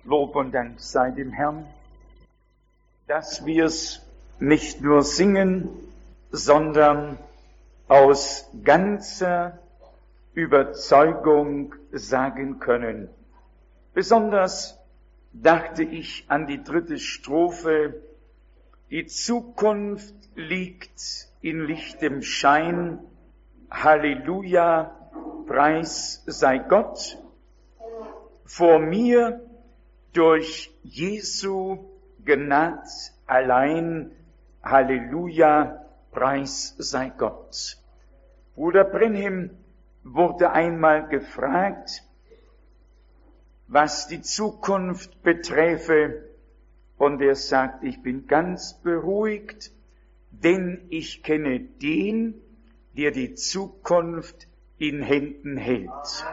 Lob und Dank sei dem Herrn, dass wir es nicht nur singen, sondern aus ganzer Überzeugung sagen können. Besonders dachte ich an die 3. Strophe. Die Zukunft liegt in lichtem Schein. Halleluja, Preis sei Gott. Vor mir durch Jesu Gnad allein. Halleluja, Preis sei Gott. Bruder Brenhem wurde einmal gefragt, was die Zukunft beträfe, und er sagt, ich bin ganz beruhigt, denn ich kenne den, der die Zukunft in Händen hält.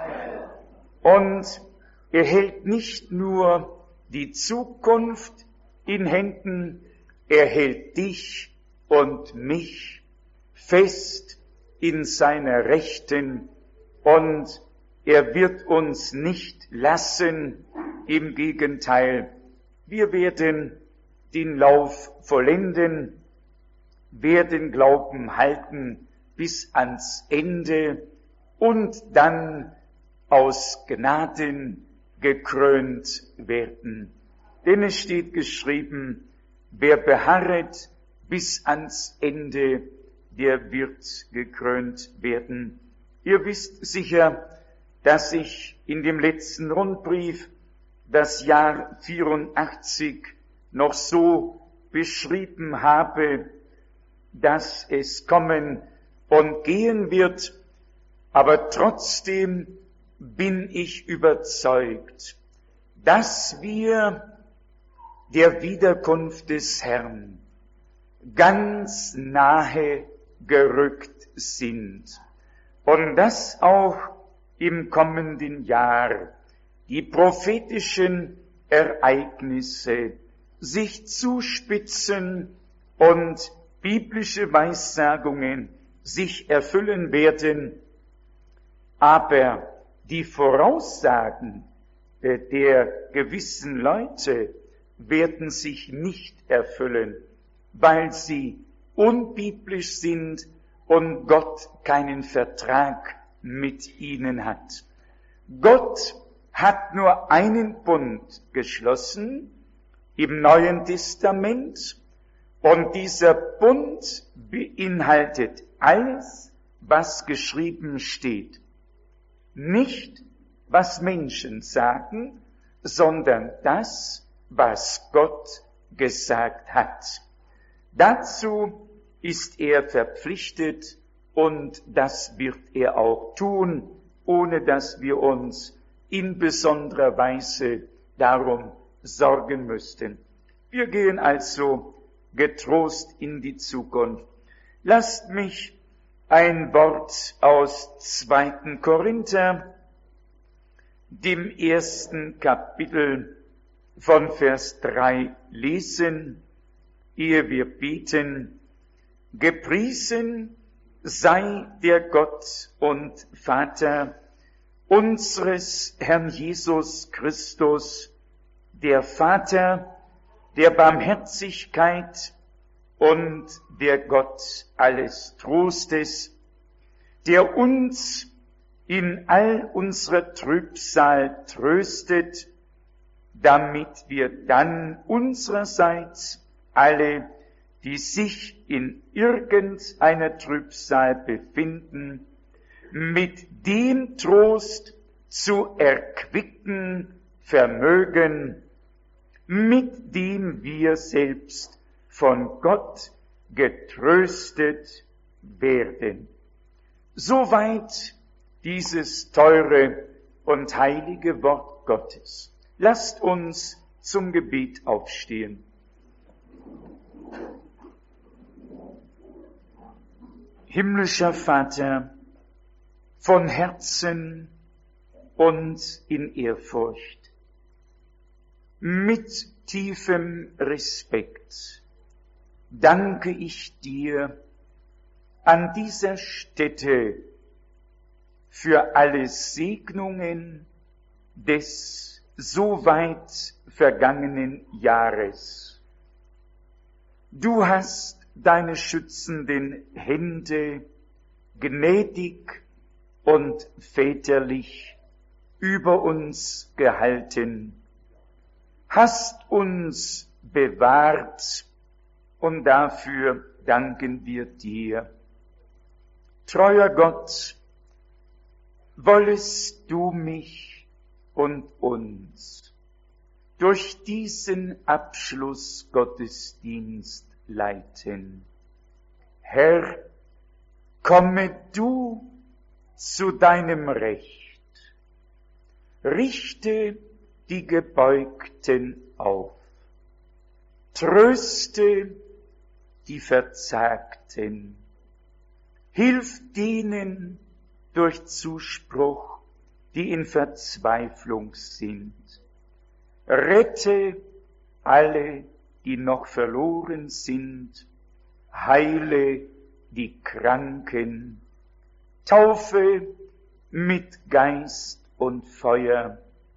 Und er hält nicht nur die Zukunft in Händen, er hält dich und mich fest in seiner Rechten, und er wird uns nicht lassen, im Gegenteil, wir werden den Lauf vollenden, werden Glauben halten bis ans Ende und dann aus Gnaden gekrönt werden. Denn es steht geschrieben, wer beharret bis ans Ende, der wird gekrönt werden. Ihr wisst sicher, dass ich in dem letzten Rundbrief das Jahr 84 noch so beschrieben habe, dass es kommen und gehen wird, aber trotzdem bin ich überzeugt, dass wir der Wiederkunft des Herrn ganz nahe gerückt sind und dass auch im kommenden Jahr die prophetischen Ereignisse sich zuspitzen und biblische Weissagungen sich erfüllen werden, aber die Voraussagen der gewissen Leute werden sich nicht erfüllen, weil sie unbiblisch sind und Gott keinen Vertrag mit ihnen hat. Gott hat nur einen Bund geschlossen im Neuen Testament, und dieser Bund beinhaltet alles, was geschrieben steht. Nicht, was Menschen sagen, sondern das, was Gott gesagt hat. Dazu ist er verpflichtet, und das wird er auch tun, ohne dass wir uns in besonderer Weise darum sorgen müssten. Wir gehen also getrost in die Zukunft. Lasst mich ein Wort aus 2. Korinther, dem 1. Kapitel von Vers 3 lesen, ehe wir beten. Gepriesen sei der Gott und Vater unseres Herrn Jesus Christus, der Vater der Barmherzigkeit und der Gott alles Trostes, der uns in all unserer Trübsal tröstet, damit wir dann unsererseits alle, die sich in irgendeiner Trübsal befinden, mit dem Trost zu erquicken vermögen, mit dem wir selbst von Gott getröstet werden. Soweit dieses teure und heilige Wort Gottes. Lasst uns zum Gebet aufstehen. Himmlischer Vater, von Herzen und in Ehrfurcht, mit tiefem Respekt danke ich dir an dieser Stätte für alle Segnungen des so weit vergangenen Jahres. Du hast deine schützenden Hände gnädig und väterlich über uns gehalten, hast uns bewahrt und dafür danken wir dir. Treuer Gott, wollest du mich und uns durch diesen Abschlussgottesdienst leiten. Herr, komme du zu deinem Recht, richte die Gebeugten auf, tröste die Verzagten, hilf denen durch Zuspruch, die in Verzweiflung sind, rette alle, die noch verloren sind, heile die Kranken, taufe mit Geist und Feuer,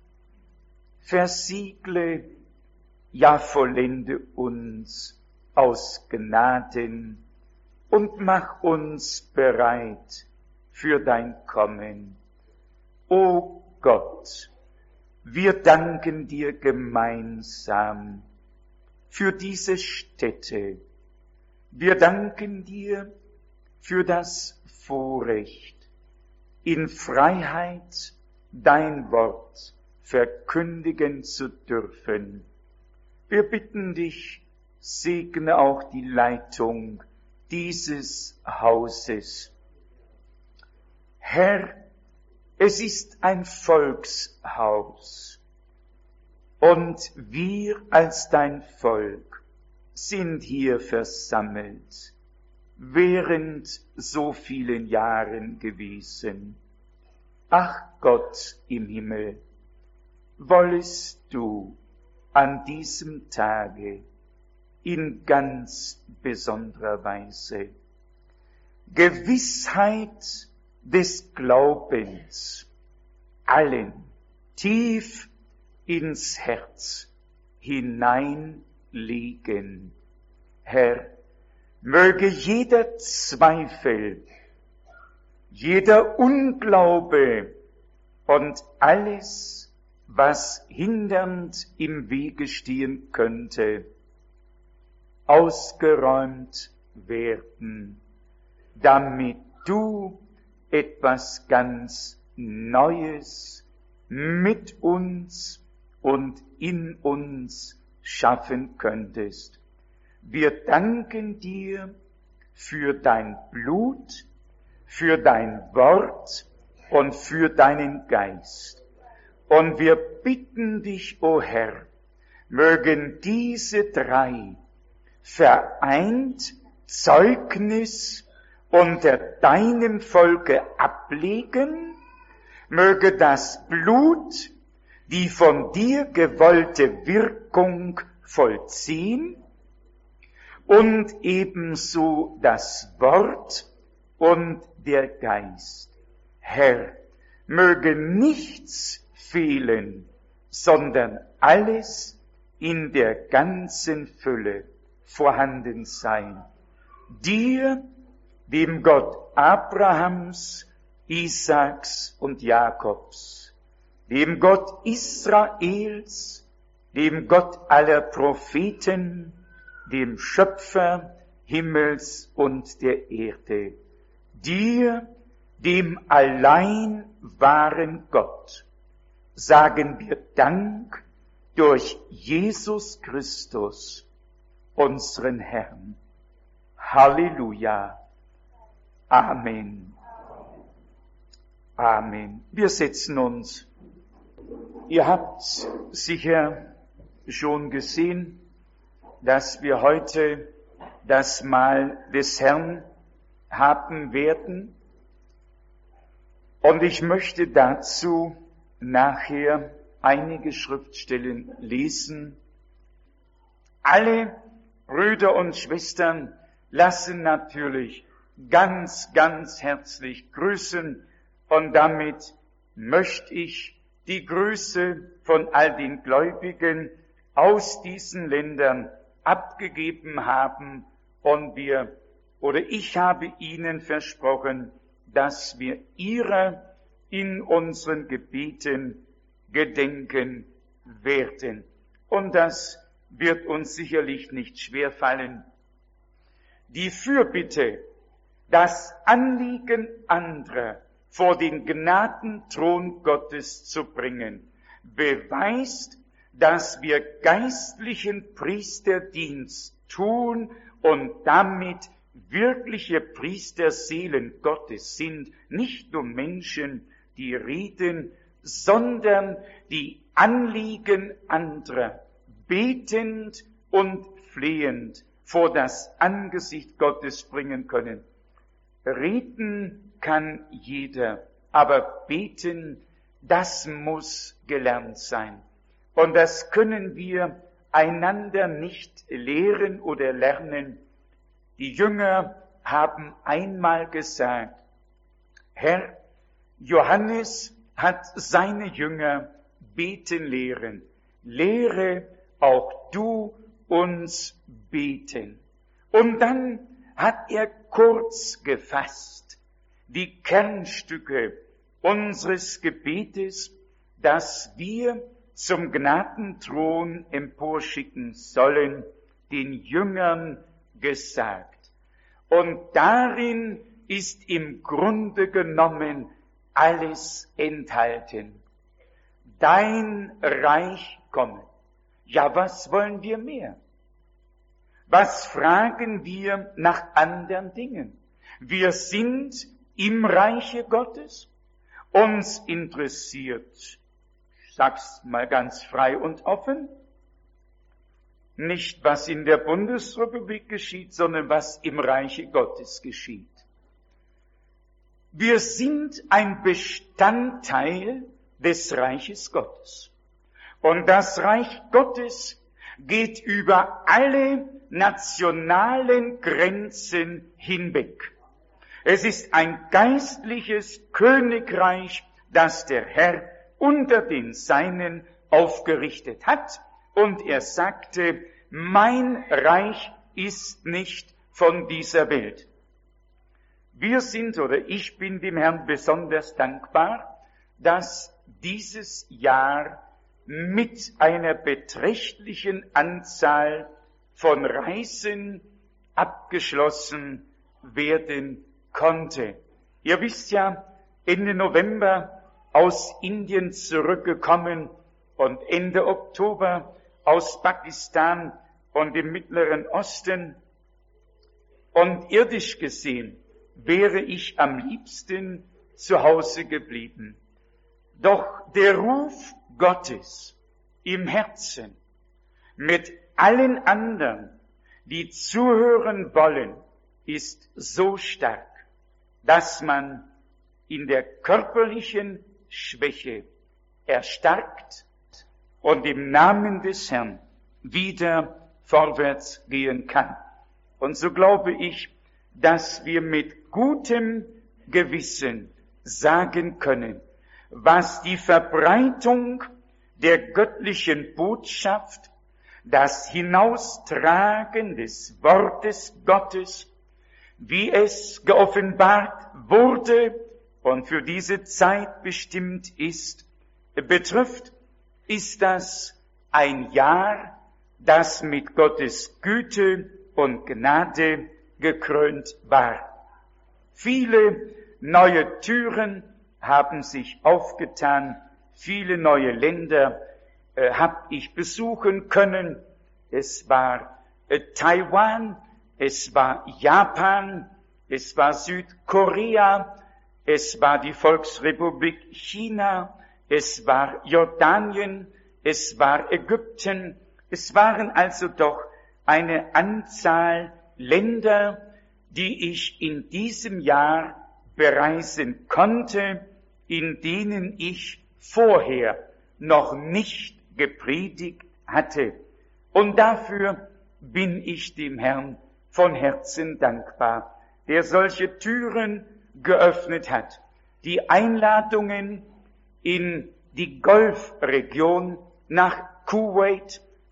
versiegle, ja vollende uns aus Gnaden und mach uns bereit für dein Kommen. O Gott, wir danken dir gemeinsam für diese Stätte. Wir danken dir für das Vorrecht, in Freiheit dein Wort verkündigen zu dürfen. Wir bitten dich, segne auch die Leitung dieses Hauses. Herr, es ist ein Volkshaus und wir als dein Volk sind hier versammelt, während so vielen Jahren gewesen. Ach Gott im Himmel, wollest du an diesem Tage in ganz besonderer Weise Gewissheit des Glaubens allen tief ins Herz hineinlegen. Herr, möge jeder Zweifel, jeder Unglaube und alles, was hindernd im Wege stehen könnte, ausgeräumt werden, damit du etwas ganz Neues mit uns und in uns schaffen könntest. Wir danken dir für dein Blut, für dein Wort und für deinen Geist. Und wir bitten dich, o Herr, mögen diese drei vereint Zeugnis unter deinem Volke ablegen, möge das Blut die von dir gewollte Wirkung vollziehen und ebenso das Wort und der Geist. Herr, möge nichts fehlen, sondern alles in der ganzen Fülle vorhanden sein. Dir, dem Gott Abrahams, Isaaks und Jakobs, dem Gott Israels, dem Gott aller Propheten, dem Schöpfer Himmels und der Erde, dir, dem allein wahren Gott, sagen wir Dank durch Jesus Christus, unseren Herrn. Halleluja. Amen. Amen. Wir setzen uns. Ihr habt sicher schon gesehen, dass wir heute das Mahl des Herrn haben werden. Und ich möchte dazu nachher einige Schriftstellen lesen. Alle Brüder und Schwestern lassen natürlich ganz, ganz herzlich grüßen. Und damit möchte ich die Grüße von all den Gläubigen aus diesen Ländern abgegeben haben, und ich habe ihnen versprochen, dass wir ihrer in unseren Gebeten gedenken werden. Und das wird uns sicherlich nicht schwerfallen. Die Fürbitte, das Anliegen anderer vor den Gnadenthron Gottes zu bringen, beweist, dass wir geistlichen Priesterdienst tun und damit wirkliche Priesterseelen Gottes sind, nicht nur Menschen, die reden, sondern die Anliegen anderer betend und flehend vor das Angesicht Gottes bringen können. Reden kann jeder, aber beten, das muss gelernt sein. Und das können wir einander nicht lehren oder lernen. Die Jünger haben einmal gesagt, Herr, Johannes hat seine Jünger beten lehren. Lehre auch du uns beten. Und dann hat er kurz gefasst die Kernstücke unseres Gebetes, das wir zum Gnadenthron emporschicken sollen, den Jüngern gesagt. Und darin ist im Grunde genommen alles enthalten. Dein Reich komme. Ja, was wollen wir mehr? Was fragen wir nach anderen Dingen? Wir sind im Reiche Gottes. Uns interessiert, ich sag's mal ganz frei und offen, nicht was in der Bundesrepublik geschieht, sondern was im Reiche Gottes geschieht. Wir sind ein Bestandteil des Reiches Gottes. Und das Reich Gottes geht über alle nationalen Grenzen hinweg. Es ist ein geistliches Königreich, das der Herr unter den Seinen aufgerichtet hat. Und er sagte, mein Reich ist nicht von dieser Welt. Wir sind, oder ich bin dem Herrn besonders dankbar, dass dieses Jahr mit einer beträchtlichen Anzahl von Reisen abgeschlossen werden konnte. Ihr wisst ja, Ende November aus Indien zurückgekommen und Ende Oktober aus Pakistan und dem Mittleren Osten. Und irdisch gesehen wäre ich am liebsten zu Hause geblieben. Doch der Ruf Gottes im Herzen mit allen anderen, die zuhören wollen, ist so stark, dass man in der körperlichen Schwäche erstarkt und im Namen des Herrn wieder vorwärts gehen kann. Und so glaube ich, dass wir mit gutem Gewissen sagen können, was die Verbreitung der göttlichen Botschaft, das Hinaustragen des Wortes Gottes, wie es geoffenbart wurde und für diese Zeit bestimmt ist, betrifft, ist das ein Jahr, das mit Gottes Güte und Gnade gekrönt war. Viele neue Türen haben sich aufgetan, viele neue Länder habe ich besuchen können. Es war Taiwan, es war Japan, es war Südkorea, es war die Volksrepublik China, es war Jordanien, es war Ägypten. Es waren also doch eine Anzahl Länder, die ich in diesem Jahr bereisen konnte, in denen ich vorher noch nicht gepredigt hatte. Und dafür bin ich dem Herrn von Herzen dankbar, der solche Türen geöffnet hat. Die Einladungen in die Golfregion, nach Kuwait,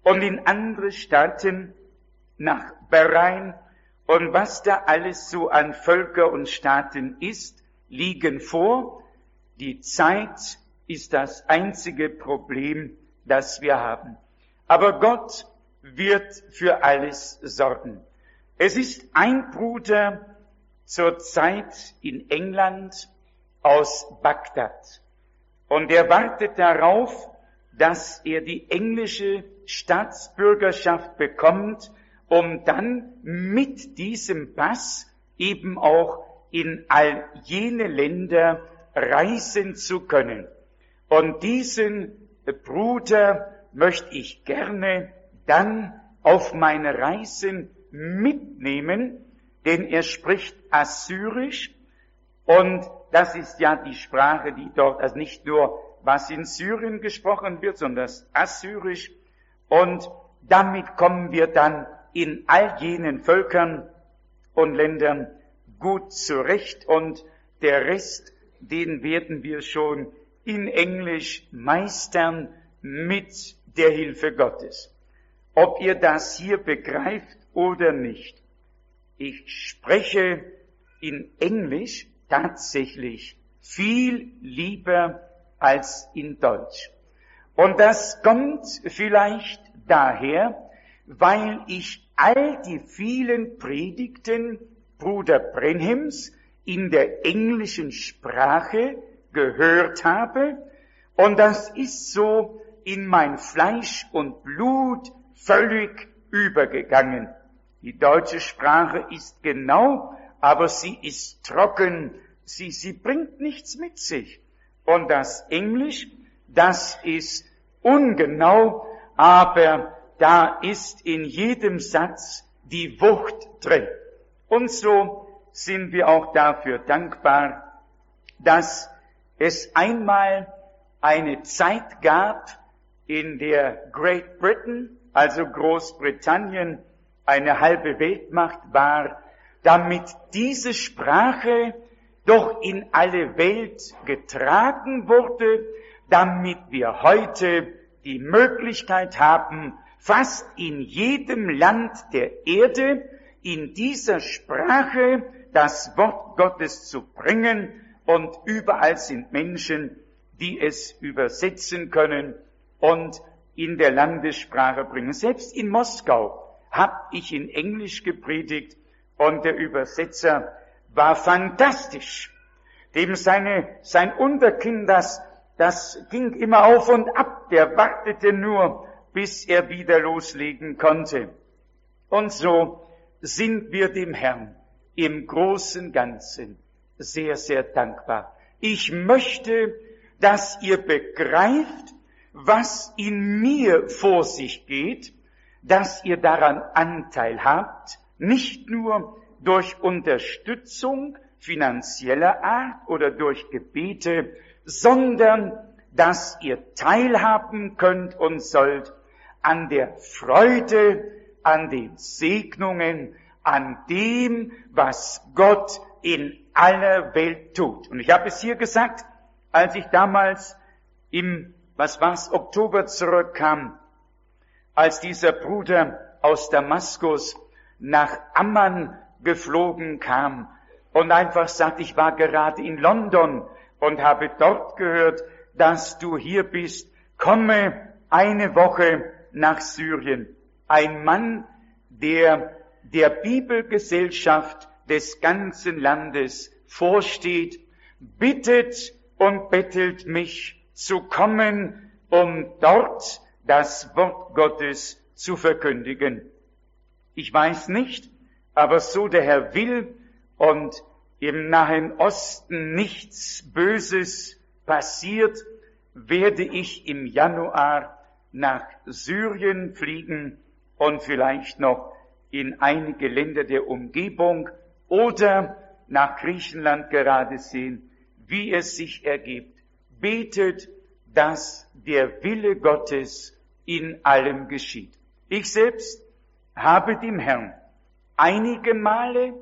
und in andere Staaten, nach Bahrain und was da alles so an Völker und Staaten ist, liegen vor. Die Zeit ist das einzige Problem, das wir haben. Aber Gott wird für alles sorgen. Es ist ein Bruder zurzeit in England aus Bagdad. Und er wartet darauf, dass er die englische Staatsbürgerschaft bekommt, um dann mit diesem Pass eben auch in all jene Länder reisen zu können. Und diesen Bruder möchte ich gerne dann auf meine Reisen mitnehmen, denn er spricht Assyrisch und das ist ja die Sprache, die dort, also nicht nur was in Syrien gesprochen wird, sondern das Assyrisch, und damit kommen wir dann in all jenen Völkern und Ländern gut zurecht und der Rest, den werden wir schon in Englisch meistern mit der Hilfe Gottes. Ob ihr das hier begreift oder nicht. Ich spreche in Englisch tatsächlich viel lieber als in Deutsch. Und das kommt vielleicht daher, weil ich all die vielen Predigten Bruder Brenhims in der englischen Sprache gehört habe. Und das ist so in mein Fleisch und Blut völlig übergegangen. Die deutsche Sprache ist genau, aber sie ist trocken, sie bringt nichts mit sich. Und das Englisch, das ist ungenau, aber da ist in jedem Satz die Wucht drin. Und so sind wir auch dafür dankbar, dass es einmal eine Zeit gab, in der Great Britain, also Großbritannien, eine halbe Weltmacht war, damit diese Sprache doch in alle Welt getragen wurde, damit wir heute die Möglichkeit haben, fast in jedem Land der Erde in dieser Sprache das Wort Gottes zu bringen, und überall sind Menschen, die es übersetzen können und in der Landessprache bringen. Selbst in Moskau habe ich in Englisch gepredigt und der Übersetzer war fantastisch. Dem sein Unterkind, das ging immer auf und ab, der wartete nur, bis er wieder loslegen konnte. Und so sind wir dem Herrn im großen Ganzen sehr, sehr dankbar. Ich möchte, dass ihr begreift, was in mir vor sich geht, dass ihr daran Anteil habt, nicht nur durch Unterstützung finanzieller Art oder durch Gebete, sondern dass ihr teilhaben könnt und sollt an der Freude, an den Segnungen, an dem, was Gott in aller Welt tut. Und ich habe es hier gesagt, als ich damals im Oktober zurückkam, als dieser Bruder aus Damaskus nach Amman geflogen kam und einfach sagte, ich war gerade in London und habe dort gehört, dass du hier bist, komme eine Woche nach Syrien. Ein Mann, der Bibelgesellschaft des ganzen Landes vorsteht, bittet und bettelt mich zu kommen, um dort das Wort Gottes zu verkündigen. Ich weiß nicht, aber so der Herr will und im Nahen Osten nichts Böses passiert, werde ich im Januar nach Syrien fliegen und vielleicht noch in einige Länder der Umgebung oder nach Griechenland gerade sehen, wie es sich ergibt. Betet, dass der Wille Gottes in allem geschieht. Ich selbst habe dem Herrn einige Male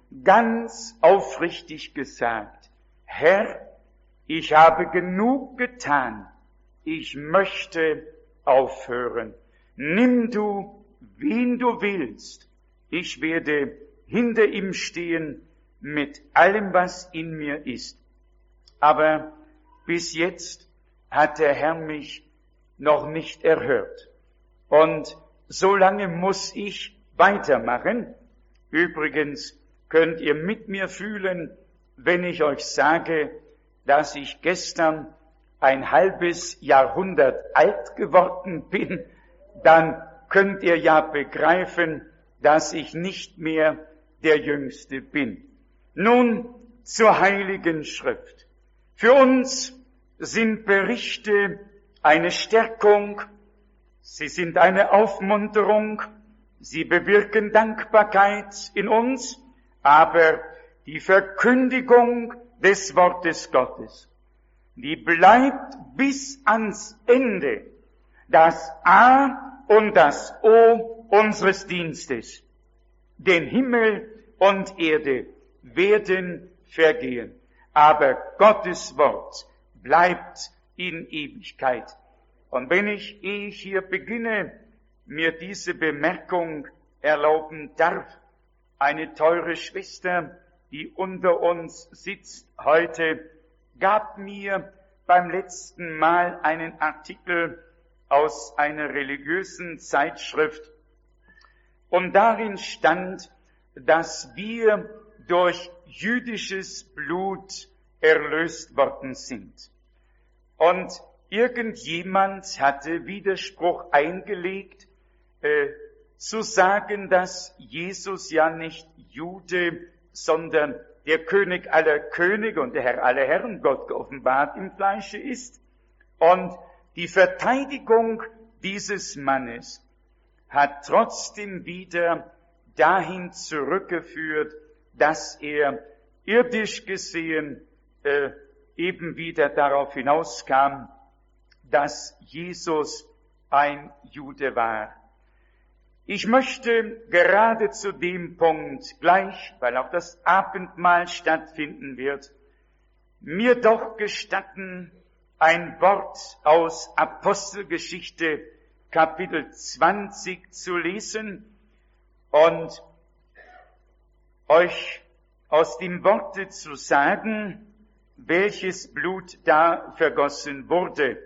ganz aufrichtig gesagt, Herr, ich habe genug getan, ich möchte aufhören. nimm du, wen du willst. Ich werde hinter ihm stehen mit allem, was in mir ist. Aber bis jetzt hat der Herr mich noch nicht erhört. Und so lange muss ich weitermachen. Übrigens könnt ihr mit mir fühlen, wenn ich euch sage, dass ich gestern ein halbes Jahrhundert alt geworden bin, dann könnt ihr ja begreifen, dass ich nicht mehr der Jüngste bin. Nun zur Heiligen Schrift. Für uns sind Berichte eine Stärkung, sie sind eine Aufmunterung, sie bewirken Dankbarkeit in uns, aber die Verkündigung des Wortes Gottes, die bleibt bis ans Ende das A und das O unseres Dienstes. Denn Himmel und Erde werden vergehen, aber Gottes Wort bleibt in Ewigkeit. Und wenn ich, ehe ich hier beginne, mir diese Bemerkung erlauben darf, eine teure Schwester, die unter uns sitzt heute, gab mir beim letzten Mal einen Artikel aus einer religiösen Zeitschrift, und darin stand, dass wir durch jüdisches Blut erlöst worden sind. Und irgendjemand hatte Widerspruch eingelegt, zu sagen, dass Jesus ja nicht Jude, sondern der König aller Könige und der Herr aller Herren, Gott geoffenbart im Fleische ist. Und die Verteidigung dieses Mannes hat trotzdem wieder dahin zurückgeführt, dass er irdisch gesehen eben wieder darauf hinauskam, dass Jesus ein Jude war. Ich möchte gerade zu dem Punkt gleich, weil auch das Abendmahl stattfinden wird, mir doch gestatten, ein Wort aus Apostelgeschichte Kapitel 20 zu lesen und euch aus dem Worte zu sagen, welches Blut da vergossen wurde.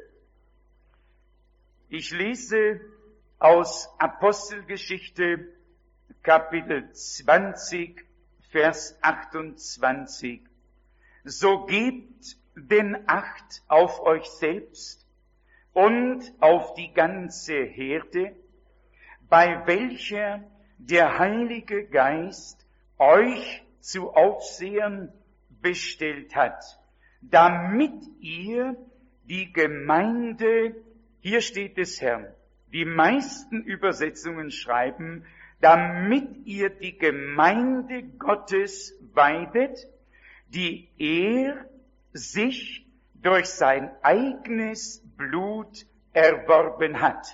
Ich lese aus Apostelgeschichte Kapitel 20, Vers 28. So gebt denn Acht auf euch selbst und auf die ganze Herde, bei welcher der Heilige Geist euch zu Aufsehern bestellt hat, damit ihr die Gemeinde, hier steht es Herrn, die meisten Übersetzungen schreiben, damit ihr die Gemeinde Gottes weidet, die er sich durch sein eigenes Blut erworben hat.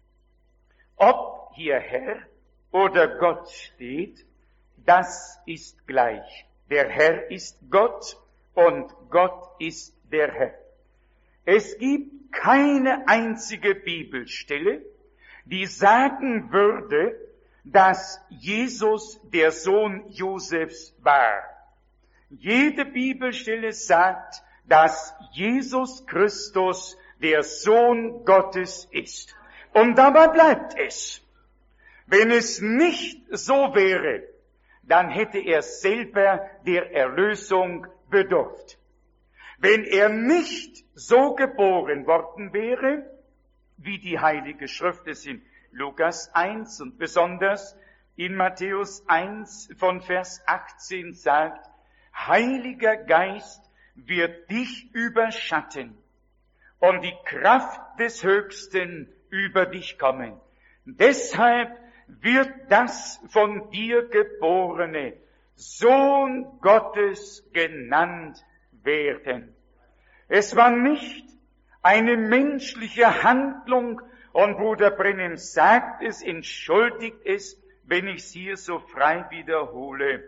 Ob hier Herr oder Gott steht, das ist gleich. Der Herr ist Gott und Gott ist der Herr. Es gibt keine einzige Bibelstelle, die sagen würde, dass Jesus der Sohn Josefs war. Jede Bibelstelle sagt, dass Jesus Christus der Sohn Gottes ist. Und dabei bleibt es. Wenn es nicht so wäre, dann hätte er selber der Erlösung bedurft. Wenn er nicht so geboren worden wäre, wie die Heilige Schrift es in Lukas 1 und besonders in Matthäus 1 von Vers 18 sagt, Heiliger Geist wird dich überschatten und die Kraft des Höchsten über dich kommen. Deshalb wird das von dir Geborene Sohn Gottes genannt werden. Es war nicht eine menschliche Handlung, und Bruder Brenhem sagt es, entschuldigt es, wenn ich es hier so frei wiederhole.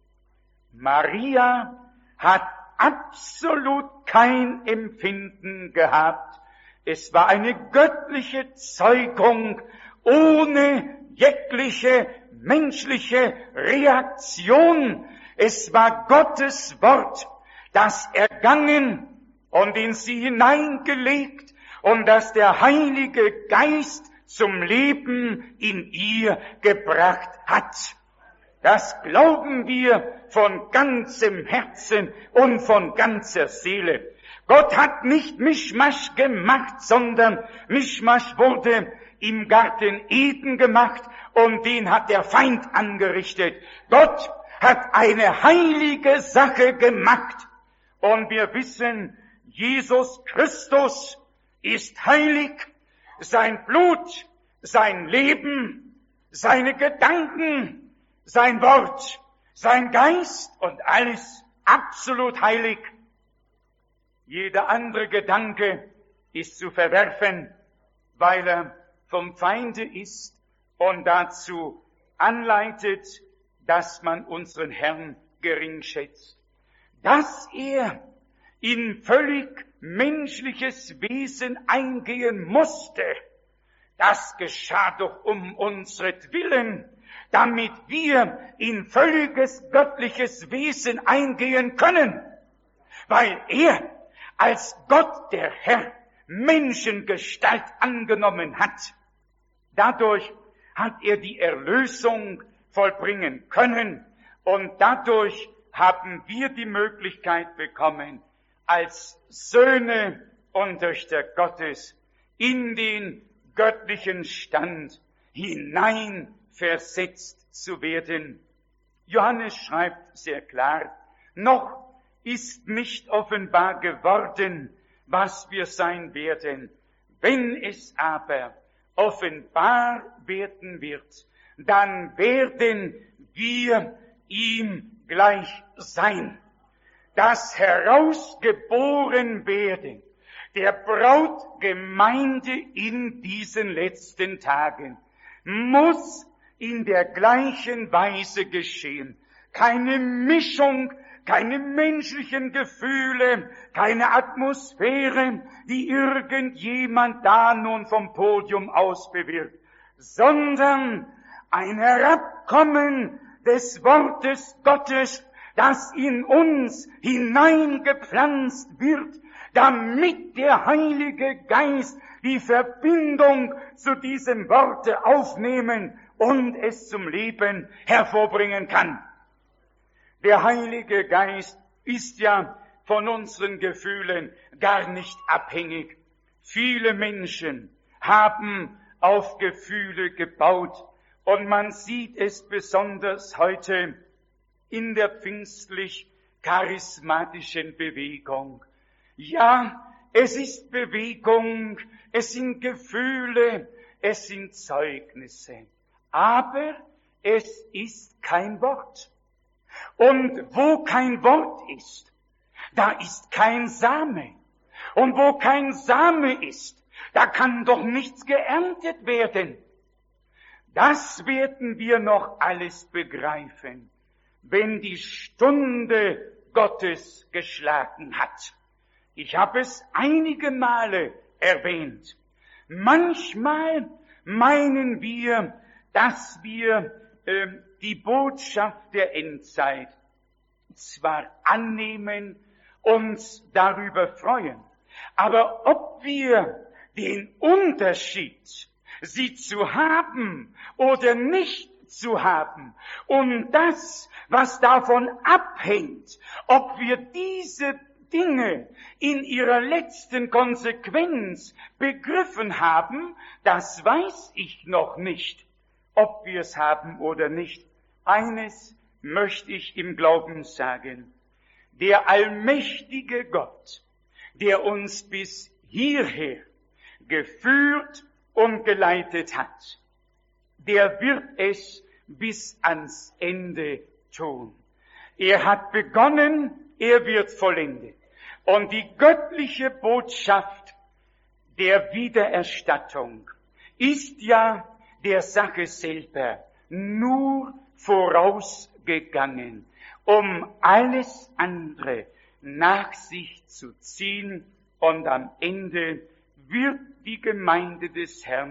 Maria hat absolut kein Empfinden gehabt. Es war eine göttliche Zeugung ohne jegliche menschliche Reaktion. Es war Gottes Wort, das ergangen und in sie hineingelegt und das der Heilige Geist zum Leben in ihr gebracht hat. Das glauben wir von ganzem Herzen und von ganzer Seele. Gott hat nicht Mischmasch gemacht, sondern Mischmasch wurde im Garten Eden gemacht und den hat der Feind angerichtet. Gott hat eine heilige Sache gemacht und wir wissen, Jesus Christus ist heilig, sein Blut, sein Leben, seine Gedanken, sein Wort, sein Geist und alles absolut heilig. Jeder andere Gedanke ist zu verwerfen, weil er vom Feinde ist und dazu anleitet, dass man unseren Herrn gering schätzt. Dass er in völlig menschliches Wesen eingehen musste, das geschah doch um unsretwillen, damit wir in völliges göttliches Wesen eingehen können, weil er als Gott der Herr Menschengestalt angenommen hat. Dadurch hat er die Erlösung vollbringen können und dadurch haben wir die Möglichkeit bekommen, als Söhne und Töchter Gottes in den göttlichen Stand hineinversetzt zu werden. Johannes schreibt sehr klar, noch ist nicht offenbar geworden, was wir sein werden. Wenn es aber offenbar werden wird, dann werden wir ihm gleich sein. Das herausgeboren werden der Brautgemeinde in diesen letzten Tagen muss in der gleichen Weise geschehen. Keine Mischung, keine menschlichen Gefühle, keine Atmosphäre, die irgendjemand da nun vom Podium aus bewirkt, sondern ein Herabkommen des Wortes Gottes, das in uns hineingepflanzt wird, damit der Heilige Geist die Verbindung zu diesem Worte aufnehmen und es zum Leben hervorbringen kann. Der Heilige Geist ist ja von unseren Gefühlen gar nicht abhängig. Viele Menschen haben auf Gefühle gebaut und man sieht es besonders heute in der pfingstlich-charismatischen Bewegung. Ja, es ist Bewegung, es sind Gefühle, es sind Zeugnisse, aber es ist kein Wort. Und wo kein Wort ist, da ist kein Same. Und wo kein Same ist, da kann doch nichts geerntet werden. Das werden wir noch alles begreifen, wenn die Stunde Gottes geschlagen hat. Ich habe es einige Male erwähnt. Manchmal meinen wir, dass wir die Botschaft der Endzeit zwar annehmen, uns darüber freuen, aber ob wir den Unterschied, sie zu haben oder nicht zu haben, und das, was davon abhängt, ob wir diese Dinge in ihrer letzten Konsequenz begriffen haben, das weiß ich noch nicht, ob wir es haben oder nicht. Eines möchte ich im Glauben sagen. Der allmächtige Gott, der uns bis hierher geführt und geleitet hat, der wird es bis ans Ende tun. Er hat begonnen, er wird vollendet. Und die göttliche Botschaft der Wiedererstattung ist ja der Sache selber nur vorausgegangen, um alles andere nach sich zu ziehen, und am Ende wird die Gemeinde des Herrn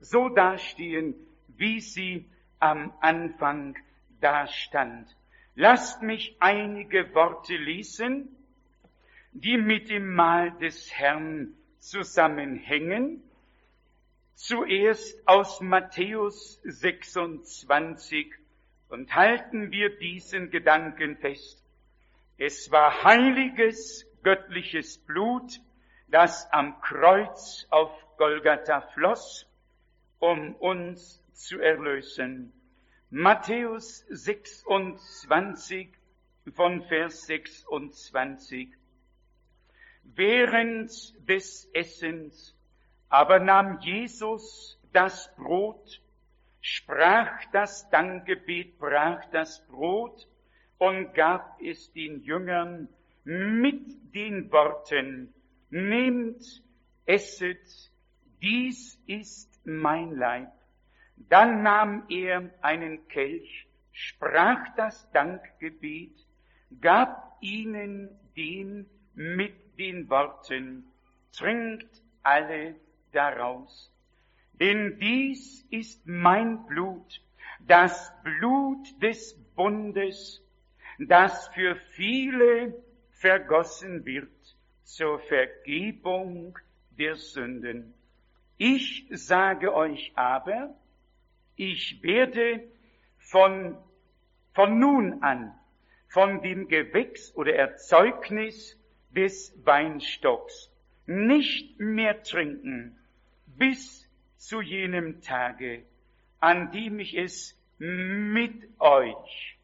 so dastehen, wie sie am Anfang dastand. Lasst mich einige Worte lesen, die mit dem Mahl des Herrn zusammenhängen. Zuerst aus Matthäus 26 und halten wir diesen Gedanken fest. Es war heiliges, göttliches Blut, das am Kreuz auf Golgatha floss, um uns zu erlösen. Matthäus 26 von Vers 26. Während des Essens aber nahm Jesus das Brot, sprach das Dankgebet, brach das Brot und gab es den Jüngern mit den Worten: Nehmt, esset, dies ist mein Leib. Dann nahm er einen Kelch, sprach das Dankgebet, gab ihnen den mit den Worten: Trinkt alle daraus. Denn dies ist mein Blut, das Blut des Bundes, das für viele vergossen wird zur Vergebung der Sünden. Ich sage euch aber, ich werde von nun an von dem Gewächs oder Erzeugnis des Weinstocks nicht mehr trinken, bis zu jenem Tage, an dem ich es mit euch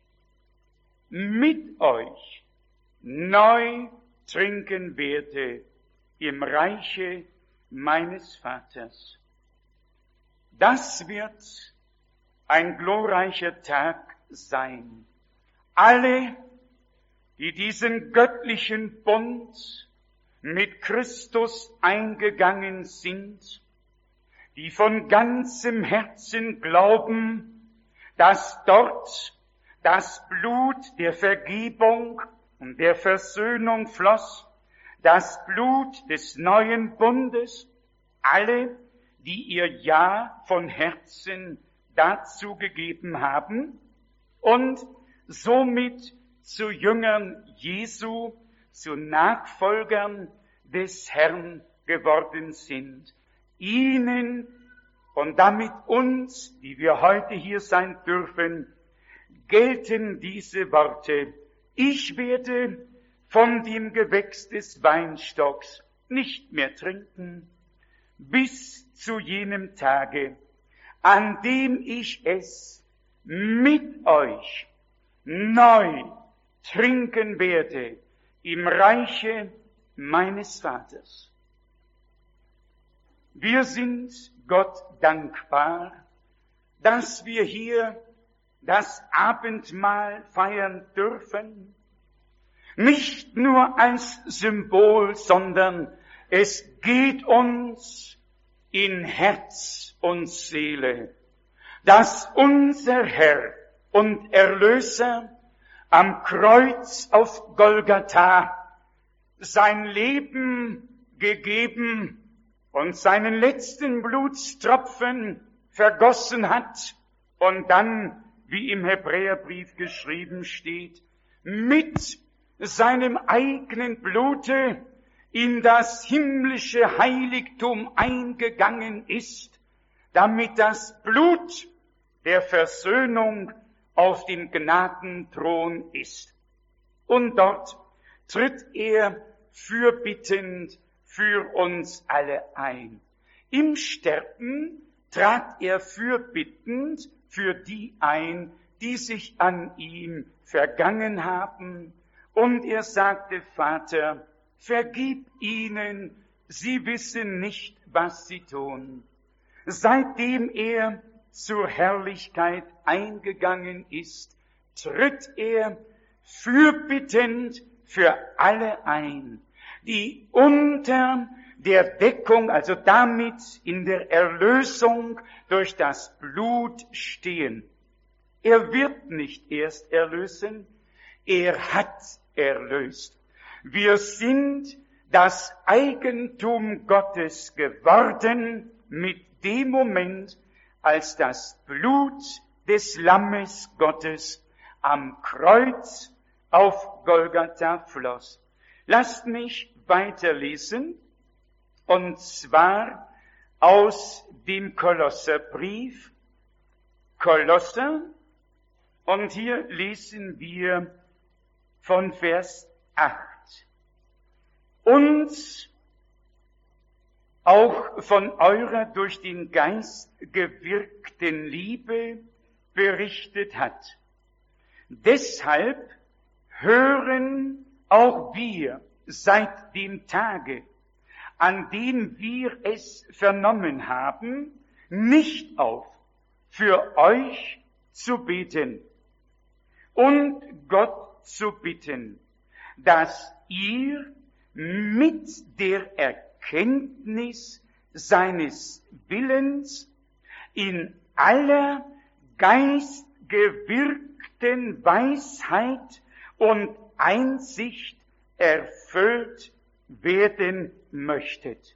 neu trinken werde im Reiche meines Vaters. Das wird ein glorreicher Tag sein. Alle, die diesen göttlichen Bund mit Christus eingegangen sind, die von ganzem Herzen glauben, dass dort das Blut der Vergebung und der Versöhnung floss, das Blut des neuen Bundes, alle, die ihr Ja von Herzen dazu gegeben haben und somit zu Jüngern Jesu, zu Nachfolgern des Herrn geworden sind. Ihnen und damit uns, die wir heute hier sein dürfen, gelten diese Worte: Ich werde von dem Gewächs des Weinstocks nicht mehr trinken, bis zu jenem Tage, an dem ich es mit euch neu trinken werde im Reiche meines Vaters. Wir sind Gott dankbar, dass wir hier das Abendmahl feiern dürfen. Nicht nur als Symbol, sondern es geht uns in Herz und Seele, dass unser Herr und Erlöser am Kreuz auf Golgatha sein Leben gegeben und seinen letzten Blutstropfen vergossen hat und dann, wie im Hebräerbrief geschrieben steht, mit seinem eigenen Blute in das himmlische Heiligtum eingegangen ist, damit das Blut der Versöhnung auf dem Gnadenthron ist. Und dort tritt er fürbittend für uns alle ein. Im Sterben trat er fürbittend für die ein, die sich an ihm vergangen haben. Und er sagte: Vater, vergib ihnen, sie wissen nicht, was sie tun. Seitdem er zur Herrlichkeit eingegangen ist, tritt er fürbittend für alle ein, die unter der Deckung, also damit in der Erlösung durch das Blut stehen. Er wird nicht erst erlösen, er hat erlöst. Wir sind das Eigentum Gottes geworden mit dem Moment, als das Blut des Lammes Gottes am Kreuz auf Golgatha floss. Lasst mich weiterlesen, und zwar aus dem Kolosserbrief, Kolosser, und hier lesen wir von Vers 8. Und auch von eurer durch den Geist gewirkten Liebe berichtet hat. Deshalb hören auch wir seit dem Tage, an dem wir es vernommen haben, nicht auf, für euch zu beten und Gott zu bitten, dass ihr mit der Erkenntnis seines Willens in aller geistgewirkten Weisheit und Einsicht erfüllt werden möchtet.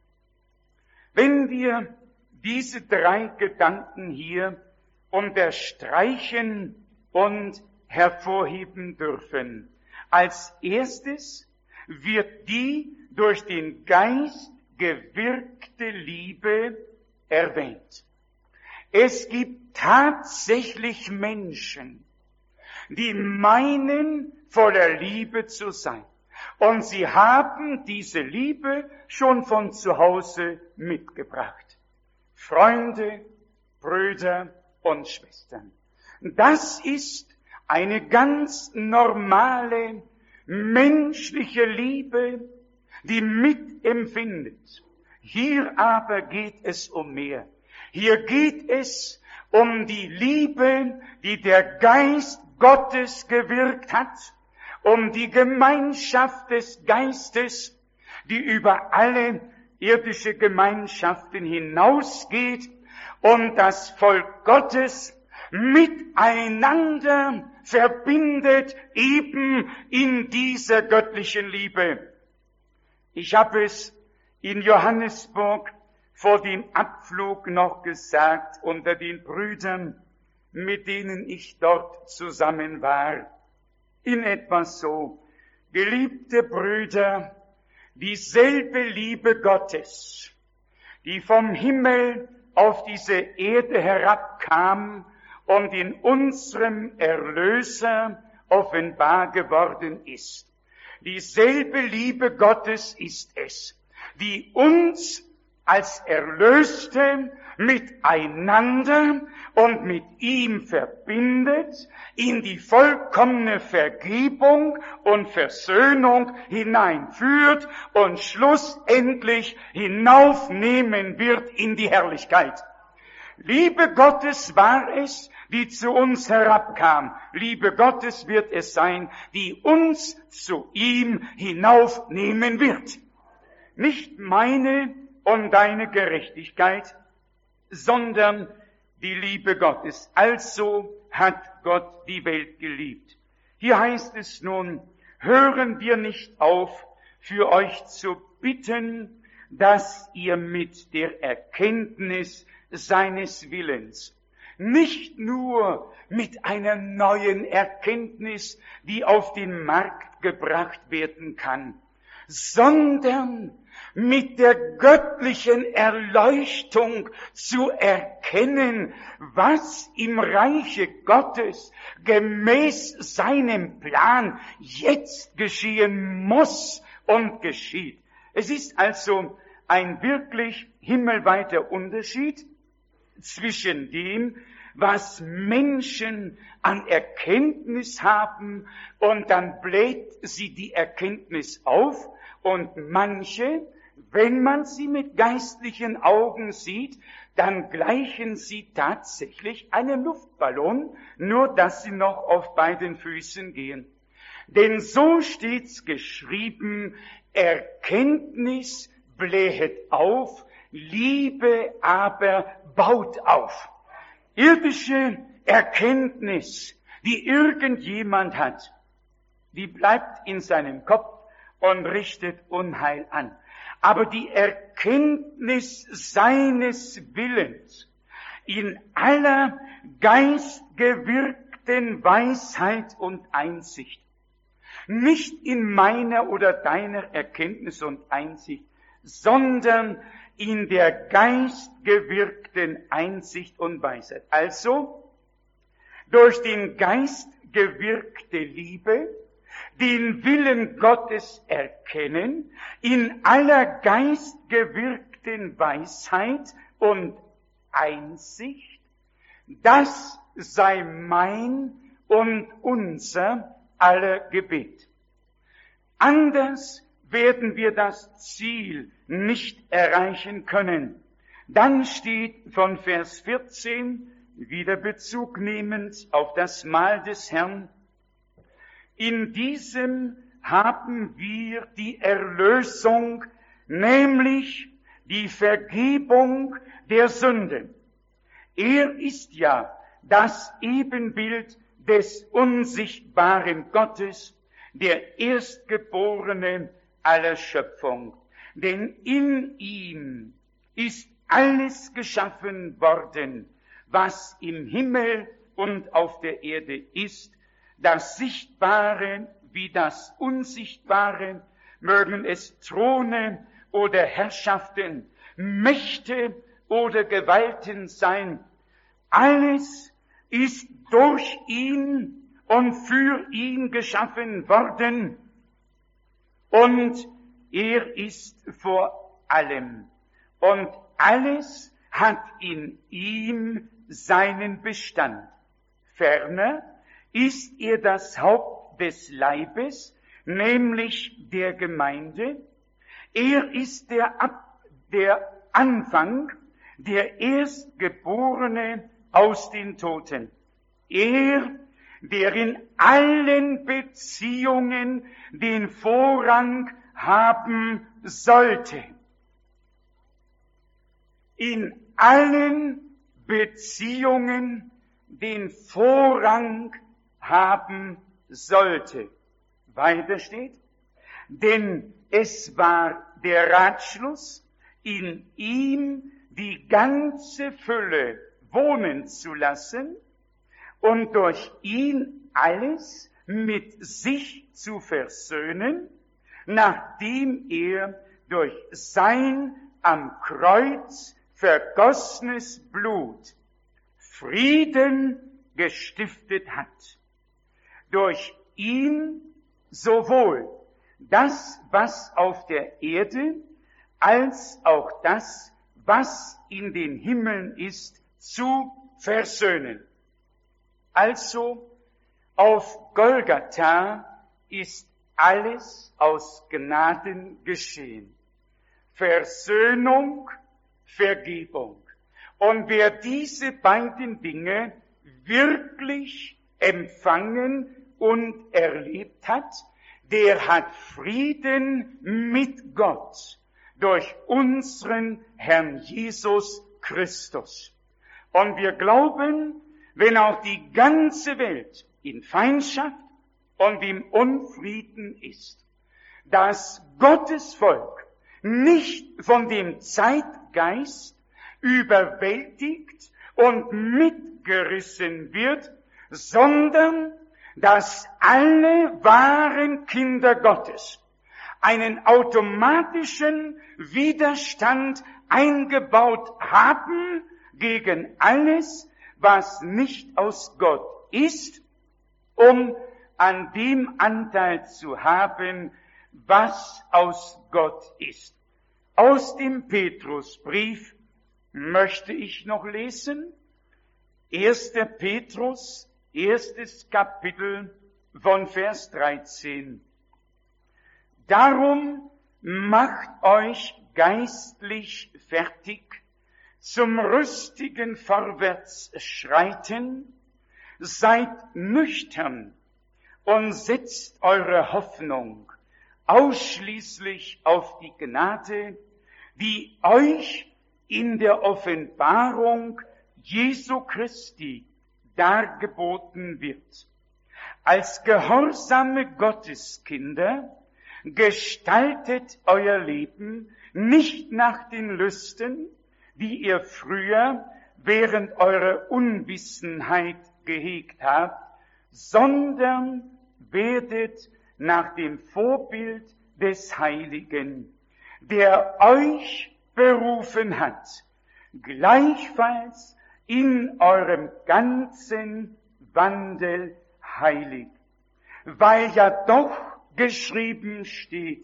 Wenn wir diese 3 Gedanken hier unterstreichen und hervorheben dürfen. Als erstes wird die durch den Geist gewirkte Liebe erwähnt. Es gibt tatsächlich Menschen, die meinen, voller Liebe zu sein. Und sie haben diese Liebe schon von zu Hause mitgebracht. Freunde, Brüder und Schwestern. Das ist eine ganz normale menschliche Liebe, die mitempfindet. Hier aber geht es um mehr. Hier geht es um die Liebe, die der Geist Gottes gewirkt hat, um die Gemeinschaft des Geistes, die über alle irdische Gemeinschaften hinausgeht und das Volk Gottes miteinander verbindet, eben in dieser göttlichen Liebe. Ich habe es in Johannesburg vor dem Abflug noch gesagt unter den Brüdern, mit denen ich dort zusammen war. In etwa so: Geliebte Brüder, dieselbe Liebe Gottes, die vom Himmel auf diese Erde herabkam und in unserem Erlöser offenbar geworden ist. Dieselbe Liebe Gottes ist es, die uns als Erlöste miteinander und mit ihm verbindet, in die vollkommene Vergebung und Versöhnung hineinführt und schlussendlich hinaufnehmen wird in die Herrlichkeit. Liebe Gottes war es, die zu uns herabkam. Liebe Gottes wird es sein, die uns zu ihm hinaufnehmen wird. Nicht meine und deine Gerechtigkeit, sondern die Liebe Gottes. Also hat Gott die Welt geliebt. Hier heißt es nun, hören wir nicht auf, für euch zu bitten, dass ihr mit der Erkenntnis seines Willens, nicht nur mit einer neuen Erkenntnis, die auf den Markt gebracht werden kann, sondern mit der göttlichen Erleuchtung zu erkennen, was im Reiche Gottes gemäß seinem Plan jetzt geschehen muss und geschieht. Es ist also ein wirklich himmelweiter Unterschied zwischen dem, was Menschen an Erkenntnis haben, und dann bläht sie die Erkenntnis auf, und manche, wenn man sie mit geistlichen Augen sieht, dann gleichen sie tatsächlich einem Luftballon, nur dass sie noch auf beiden Füßen gehen. Denn so steht's geschrieben, Erkenntnis blähet auf, Liebe aber baut auf. Irdische Erkenntnis, die irgendjemand hat, die bleibt in seinem Kopf und richtet Unheil an. aber die Erkenntnis seines Willens in aller geistgewirkten Weisheit und Einsicht. Nicht in meiner oder deiner Erkenntnis und Einsicht, sondern in der geistgewirkten Einsicht und Weisheit. Also, durch den Geist gewirkte Liebe, den Willen Gottes erkennen, in aller geistgewirkten Weisheit und Einsicht, das sei mein und unser aller Gebet. Anders werden wir das Ziel nicht erreichen können. Dann steht von Vers 14, wieder Bezug nehmend auf das Mahl des Herrn, in diesem haben wir die Erlösung, nämlich die Vergebung der Sünden. Er ist ja das Ebenbild des unsichtbaren Gottes, der Erstgeborene aller Schöpfung. Denn in ihm ist alles geschaffen worden, was im Himmel und auf der Erde ist, das Sichtbare wie das Unsichtbare, mögen es Throne oder Herrschaften, Mächte oder Gewalten sein. Alles ist durch ihn und für ihn geschaffen worden. Und er ist vor allem. Und alles hat in ihm seinen Bestand. Ferner ist er das Haupt des Leibes, nämlich der Gemeinde. Er ist der Anfang, der Erstgeborene aus den Toten. Er, der in allen Beziehungen den Vorrang haben sollte. In allen Beziehungen den Vorrang haben sollte. Weiter steht, denn es war der Ratschluss, in ihm die ganze Fülle wohnen zu lassen und durch ihn alles mit sich zu versöhnen, nachdem er durch sein am Kreuz vergossenes Blut Frieden gestiftet hat. Durch ihn sowohl das, was auf der Erde, als auch das, was in den Himmeln ist, zu versöhnen. Also, auf Golgatha ist alles aus Gnaden geschehen. Versöhnung, Vergebung. Und wer diese beiden Dinge wirklich empfangen und erlebt hat, der hat Frieden mit Gott durch unseren Herrn Jesus Christus. Und wir glauben, wenn auch die ganze Welt in Feindschaft und im Unfrieden ist, dass Gottes Volk nicht von dem Zeitgeist überwältigt und mitgerissen wird, sondern dass alle wahren Kinder Gottes einen automatischen Widerstand eingebaut haben gegen alles, was nicht aus Gott ist, um an dem Anteil zu haben, was aus Gott ist. Aus dem Petrusbrief möchte ich noch lesen. 1. Petrus, 1. Kapitel von Vers 13. Darum macht euch geistlich fertig zum rüstigen Vorwärtsschreiten, seid nüchtern und setzt eure Hoffnung ausschließlich auf die Gnade, die euch in der Offenbarung Jesu Christi dargeboten wird. Als gehorsame Gotteskinder Gestaltet euer Leben nicht nach den Lüsten, die ihr früher während eurer Unwissenheit gehegt habt, sondern werdet nach dem Vorbild des Heiligen, der euch berufen hat, gleichfalls in eurem ganzen Wandel heilig, weil ja doch geschrieben steht,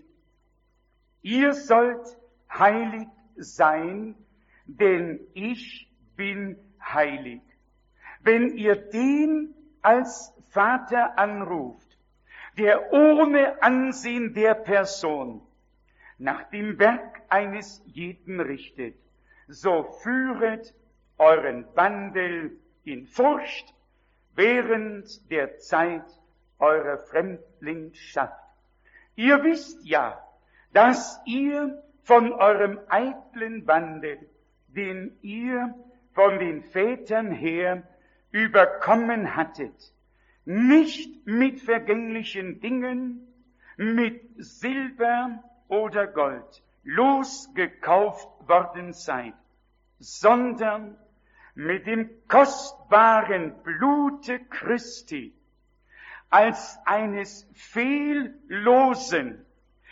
ihr sollt heilig sein, denn ich bin heilig. Wenn ihr den als Vater anruft, der ohne Ansehen der Person nach dem Werk eines jeden richtet, so führet euren Wandel in Furcht während der Zeit eurer Fremdlingschaft. Ihr wisst ja, dass ihr von eurem eitlen Wandel, den ihr von den Vätern her überkommen hattet, nicht mit vergänglichen Dingen, mit Silber oder Gold losgekauft worden seid, sondern mit dem kostbaren Blute Christi, als eines fehllosen,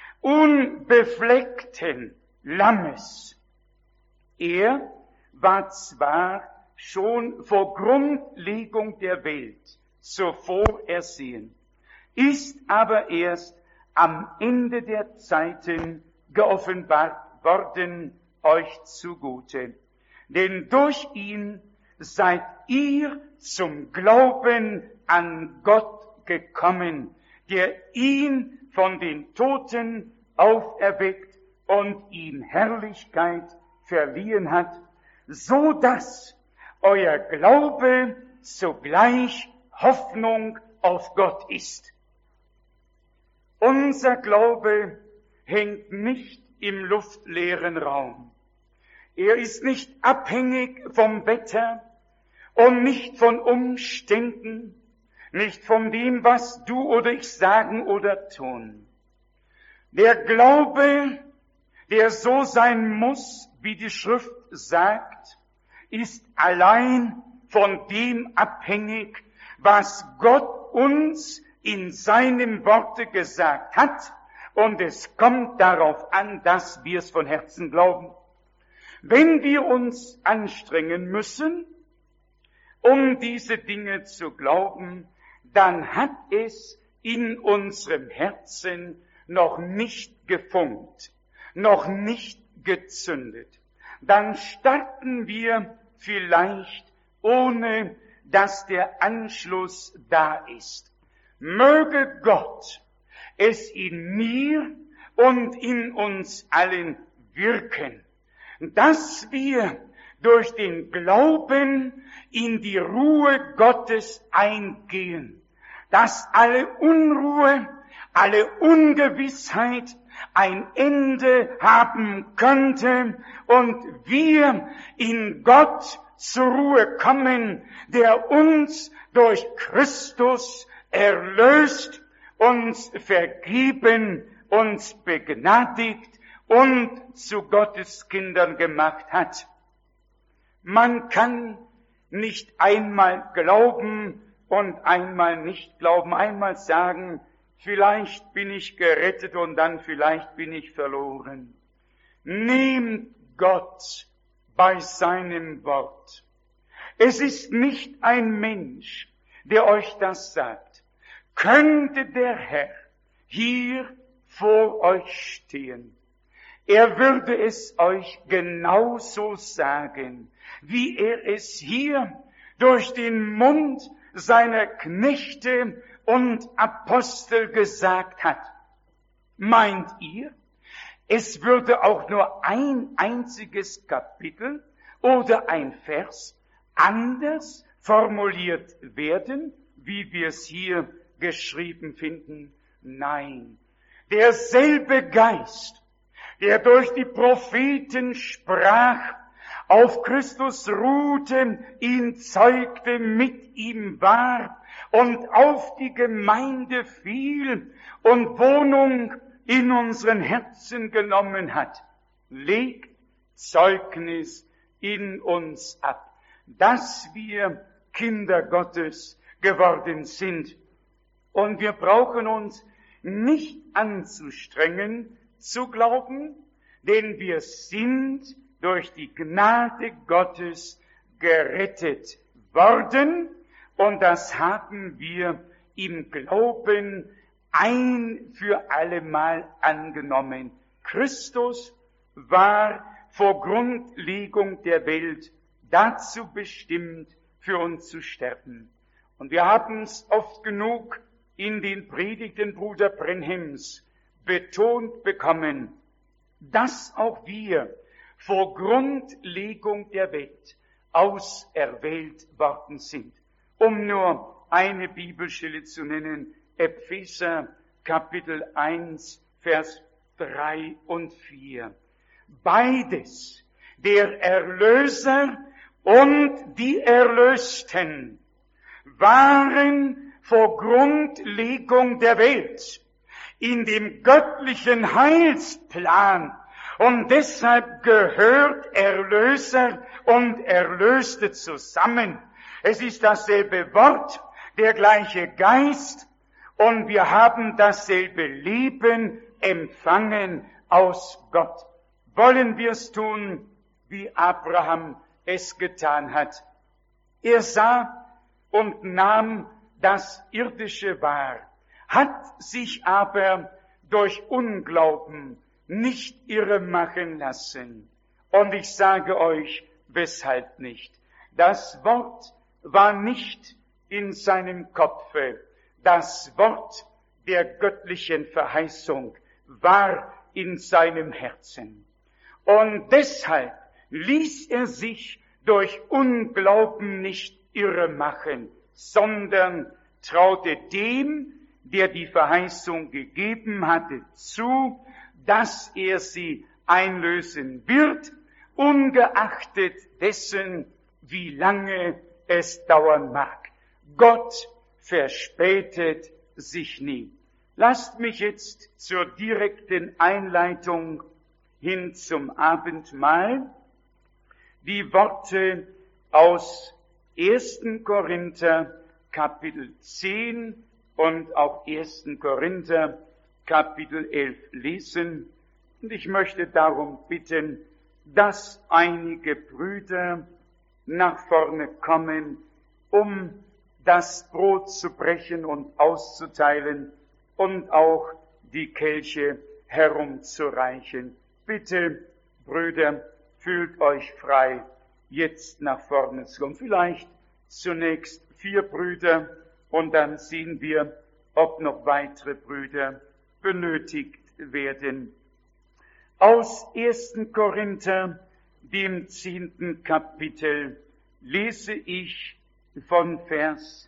unbefleckten Lammes. Er war zwar schon vor Grundlegung der Welt zuvor ersehen, ist aber erst am Ende der Zeiten geoffenbart worden euch zugute. Denn durch ihn seid ihr zum Glauben an Gott gekommen, der ihn von den Toten auferweckt und ihm Herrlichkeit verliehen hat, so dass euer Glaube zugleich Hoffnung auf Gott ist. Unser Glaube hängt nicht im luftleeren Raum. Er ist nicht abhängig vom Wetter und nicht von Umständen, nicht von dem, was du oder ich sagen oder tun. Der Glaube, der so sein muss, wie die Schrift sagt, ist allein von dem abhängig, was Gott uns in seinem Worte gesagt hat, und es kommt darauf an, dass wir es von Herzen glauben. Wenn wir uns anstrengen müssen, um diese Dinge zu glauben, dann hat es in unserem Herzen noch nicht gefunkt, noch nicht gezündet. Dann starten wir vielleicht, ohne dass der Anschluss da ist. Möge Gott es in mir und in uns allen wirken, dass wir durch den Glauben in die Ruhe Gottes eingehen, dass alle Unruhe, alle Ungewissheit ein Ende haben könnte und wir in Gott zur Ruhe kommen, der uns durch Christus erlöst, uns vergeben, uns begnadigt und zu Gottes Kindern gemacht hat. Man kann nicht einmal glauben und einmal nicht glauben, einmal sagen, vielleicht bin ich gerettet und dann vielleicht bin ich verloren. Nehmt Gott bei seinem Wort. Es ist nicht ein Mensch, der euch das sagt. Könnte der Herr hier vor euch stehen, er würde es euch genauso sagen, wie er es hier durch den Mund seiner Knechte und Apostel gesagt hat. Meint ihr, es würde auch nur ein einziges Kapitel oder ein Vers anders formuliert werden, wie wir es hier geschrieben finden? Nein, derselbe Geist, der durch die Propheten sprach, auf Christus ruhte, ihn zeugte, mit ihm war und auf die Gemeinde fiel und Wohnung in unseren Herzen genommen hat, legt Zeugnis in uns ab, dass wir Kinder Gottes geworden sind. Und wir brauchen uns nicht anzustrengen, zu glauben, denn wir sind durch die Gnade Gottes gerettet worden, und das haben wir im Glauben ein für allemal angenommen. Christus war vor Grundlegung der Welt dazu bestimmt, für uns zu sterben. Und wir haben es oft genug in den Predigten Bruder Brenhems betont bekommen, dass auch wir vor Grundlegung der Welt auserwählt worden sind. Um nur eine Bibelstelle zu nennen, Epheser Kapitel 1, Vers 3 und 4. Beides, der Erlöser und die Erlösten, waren vor Grundlegung der Welt in dem göttlichen Heilsplan, und deshalb gehört Erlöser und Erlöste zusammen. Es ist dasselbe Wort, der gleiche Geist, und wir haben dasselbe Leben empfangen aus Gott. Wollen wir es tun, wie Abraham es getan hat? Er sah und nahm das Irdische wahr, hat sich aber durch Unglauben nicht irre machen lassen. Und ich sage euch, weshalb nicht. Das Wort war nicht in seinem Kopfe. Das Wort der göttlichen Verheißung war in seinem Herzen. Und deshalb ließ er sich durch Unglauben nicht irre machen, sondern traute dem, der die Verheißung gegeben hatte, zu, dass er sie einlösen wird, ungeachtet dessen, wie lange es dauern mag. Gott verspätet sich nie. Lasst mich jetzt zur direkten Einleitung hin zum Abendmahl die Worte aus 1. Korinther Kapitel 10 und auch 1. Korinther Kapitel 11 lesen. Und ich möchte darum bitten, dass einige Brüder nach vorne kommen, um das Brot zu brechen und auszuteilen und auch die Kelche herumzureichen. Bitte, Brüder, fühlt euch frei, jetzt nach vorne zu kommen. Vielleicht zunächst 4 Brüder und dann sehen wir, ob noch weitere Brüder benötigt werden. Aus 1. Korinther, dem 10. Kapitel, lese ich von Vers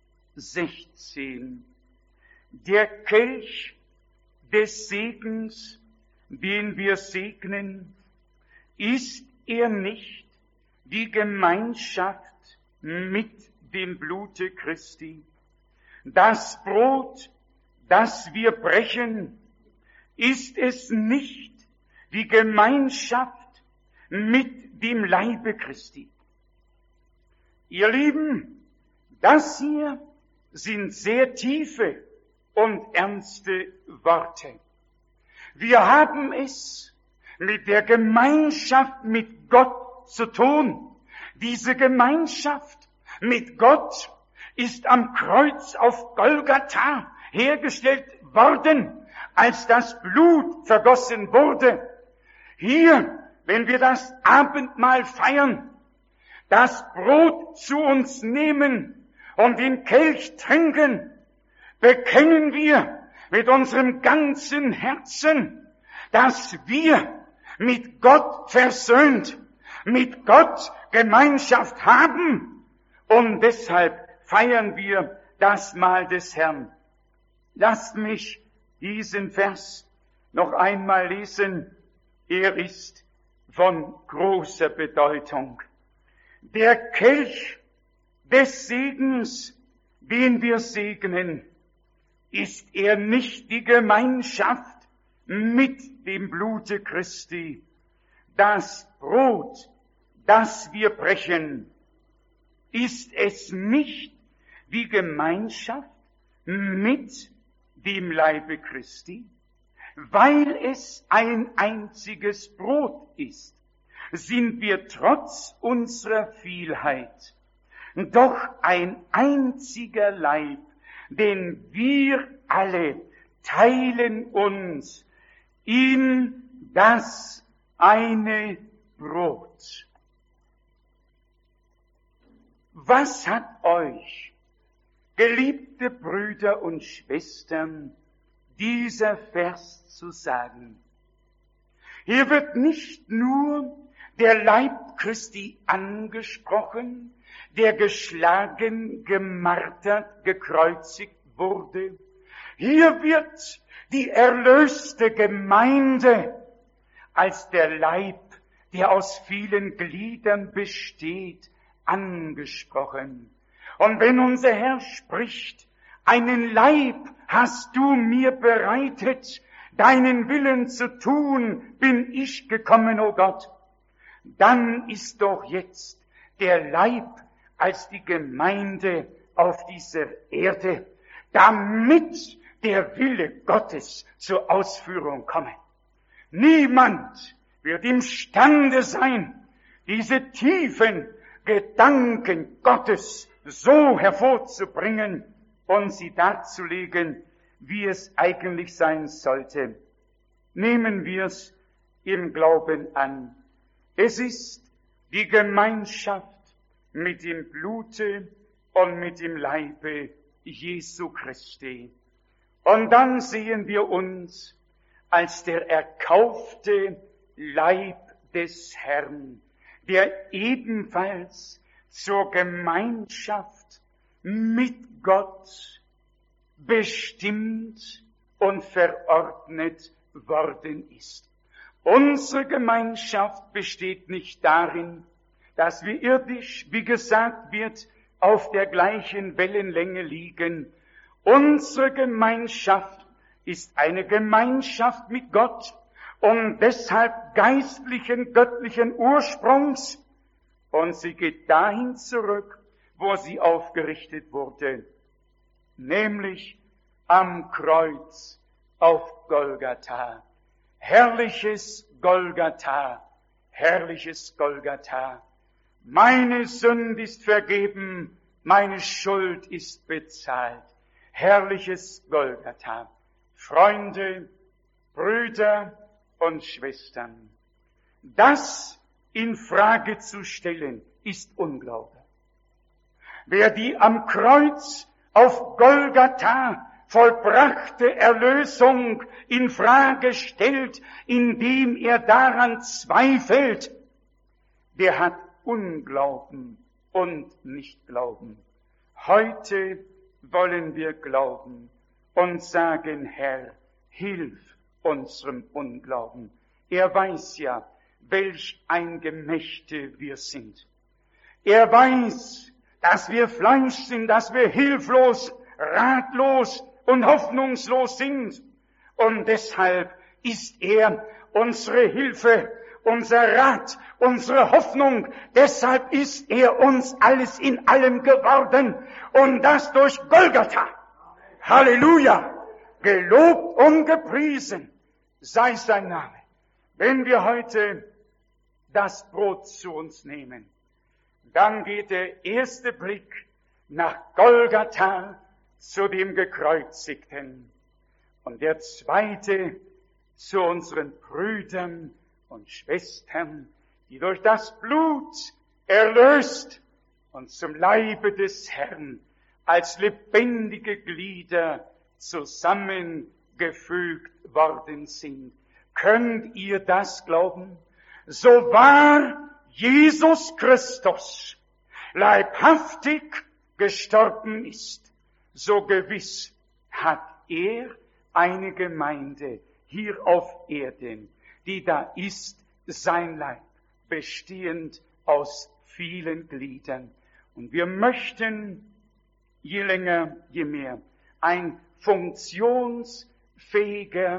16. Der Kelch des Segens, den wir segnen, ist er nicht die Gemeinschaft mit dem Blute Christi? Das Brot, das wir brechen, ist es nicht die Gemeinschaft mit dem Leibe Christi? Ihr Lieben, das hier sind sehr tiefe und ernste Worte. Wir haben es mit der Gemeinschaft mit Gott zu tun. Diese Gemeinschaft mit Gott ist am Kreuz auf Golgatha hergestellt worden, als das Blut vergossen wurde. Hier, wenn wir das Abendmahl feiern, das Brot zu uns nehmen und den Kelch trinken, bekennen wir mit unserem ganzen Herzen, dass wir mit Gott versöhnt, mit Gott Gemeinschaft haben, und deshalb feiern wir das Mahl des Herrn. Lasst mich diesen Vers noch einmal lesen. Er ist von großer Bedeutung. Der Kelch des Segens, den wir segnen, ist er nicht die Gemeinschaft mit dem Blute Christi. Das Brot, das wir brechen, ist es nicht die Gemeinschaft mit dem Leibe Christi? Weil es ein einziges Brot ist, sind wir trotz unserer Vielheit doch ein einziger Leib, denn wir alle teilen uns in das eine Brot. Was hat euch, geliebte Brüder und Schwestern, dieser Vers zu sagen? Hier wird nicht nur der Leib Christi angesprochen, der geschlagen, gemartert, gekreuzigt wurde. Hier wird die erlöste Gemeinde als der Leib, der aus vielen Gliedern besteht, angesprochen. Und wenn unser Herr spricht, einen Leib hast du mir bereitet, deinen Willen zu tun, bin ich gekommen, o Gott, dann ist doch jetzt der Leib als die Gemeinde auf dieser Erde, damit der Wille Gottes zur Ausführung komme. Niemand wird imstande sein, diese tiefen Gedanken Gottes so hervorzubringen und sie darzulegen, wie es eigentlich sein sollte. Nehmen wir es im Glauben an. Es ist die Gemeinschaft mit dem Blute und mit dem Leibe Jesu Christi. Und dann sehen wir uns als der erkaufte Leib des Herrn, der ebenfalls zur Gemeinschaft mit Gott bestimmt und verordnet worden ist. Unsere Gemeinschaft besteht nicht darin, dass wir irdisch, wie gesagt wird, auf der gleichen Wellenlänge liegen. Unsere Gemeinschaft ist eine Gemeinschaft mit Gott und deshalb geistlichen, göttlichen Ursprungs. Und sie geht dahin zurück, wo sie aufgerichtet wurde, nämlich am Kreuz auf Golgatha. Herrliches Golgatha, herrliches Golgatha. Meine Sünde ist vergeben, meine Schuld ist bezahlt. Herrliches Golgatha. Freunde, Brüder und Schwestern, das in Frage zu stellen, ist Unglaube. Wer die am Kreuz auf Golgatha vollbrachte Erlösung in Frage stellt, indem er daran zweifelt, der hat Unglauben und Nichtglauben. Heute wollen wir glauben und sagen, Herr, hilf unserem Unglauben. Er weiß ja, welch ein Gemächte wir sind. Er weiß, dass wir Fleisch sind, dass wir hilflos, ratlos und hoffnungslos sind. Und deshalb ist er unsere Hilfe, unser Rat, unsere Hoffnung. Deshalb ist er uns alles in allem geworden. Und das durch Golgatha. Halleluja! Gelobt und gepriesen sei sein Name. Wenn wir heute das Brot zu uns nehmen, dann geht der erste Blick nach Golgatha zu dem Gekreuzigten und der zweite zu unseren Brüdern und Schwestern, die durch das Blut erlöst und zum Leibe des Herrn als lebendige Glieder zusammengefügt worden sind. Könnt ihr das glauben? So wahr Jesus Christus leibhaftig gestorben ist, so gewiss hat er eine Gemeinde hier auf Erden, die da ist, sein Leib, bestehend aus vielen Gliedern. Und wir möchten, je länger, je mehr, ein funktionsfähiger,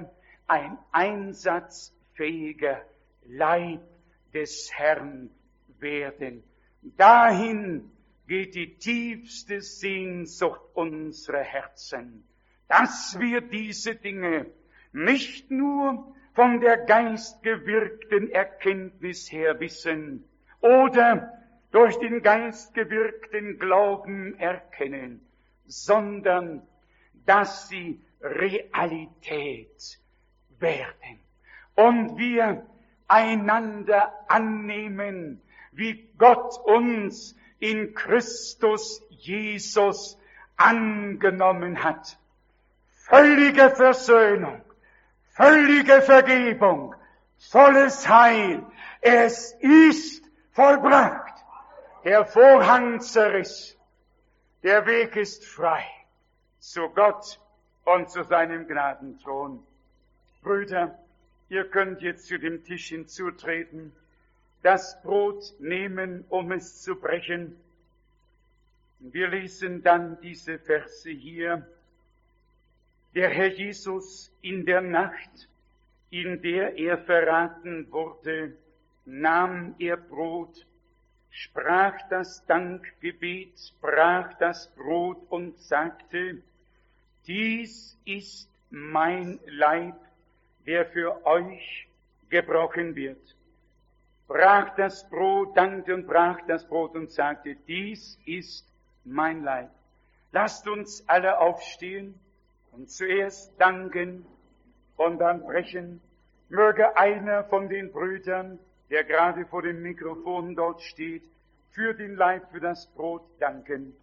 ein einsatzfähiger Leib des Herrn werden. Dahin geht die tiefste Sehnsucht unserer Herzen, dass wir diese Dinge nicht nur von der geistgewirkten Erkenntnis her wissen oder durch den geistgewirkten Glauben erkennen, sondern dass sie Realität werden und wir einander annehmen, wie Gott uns in Christus Jesus angenommen hat. Völlige Versöhnung, völlige Vergebung, volles Heil. Es ist vollbracht. Der Vorhang zerriss. Der Weg ist frei zu Gott und zu seinem Gnadenthron. Brüder, ihr könnt jetzt zu dem Tisch hinzutreten, das Brot nehmen, um es zu brechen. Wir lesen dann diese Verse hier. Der Herr Jesus in der Nacht, in der er verraten wurde, nahm er Brot, sprach das Dankgebet, brach das Brot und sagte, dies ist mein Leib, der für euch gebrochen wird. Brach das Brot, dankte und brach das Brot und sagte, dies ist mein Leib. Lasst uns alle aufstehen und zuerst danken und dann brechen. Möge einer von den Brüdern, der gerade vor dem Mikrofon dort steht, für den Leib, für das Brot danken.